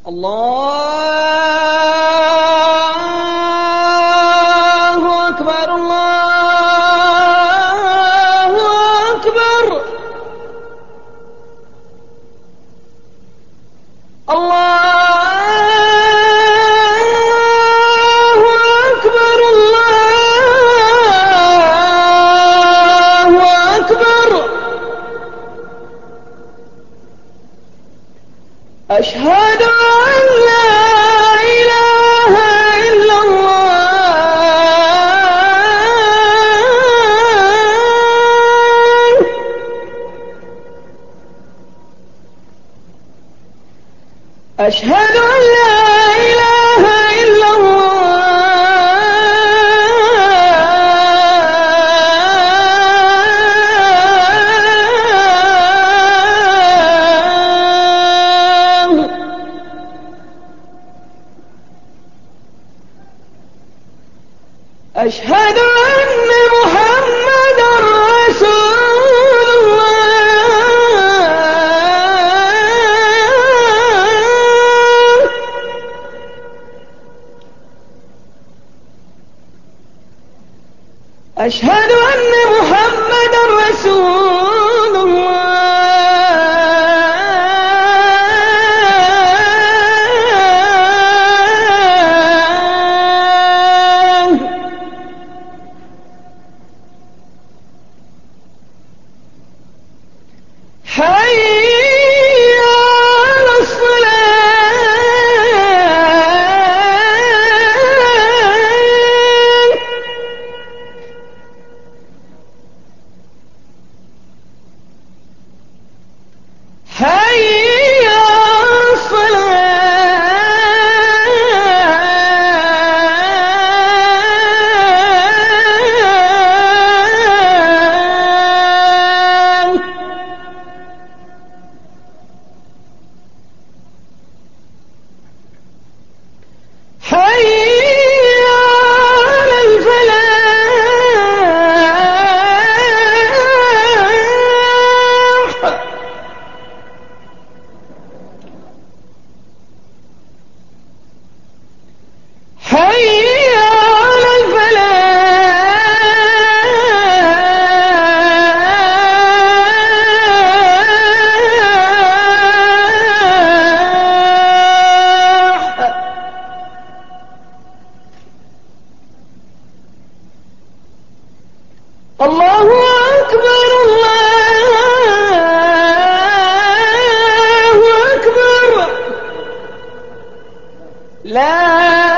الله أكبر الله أكبر الله أكبر الله أكبر أشهد أن لا إله إلا الله أشهد أن لا إله إلا الله أشهد أن محمدًا رسول الله أشهد أن محمدًا رسول الله حي على الصلاة حي على الصلاة حي على الفلاح حي على الفلاح الله أكبر الله أكبر لا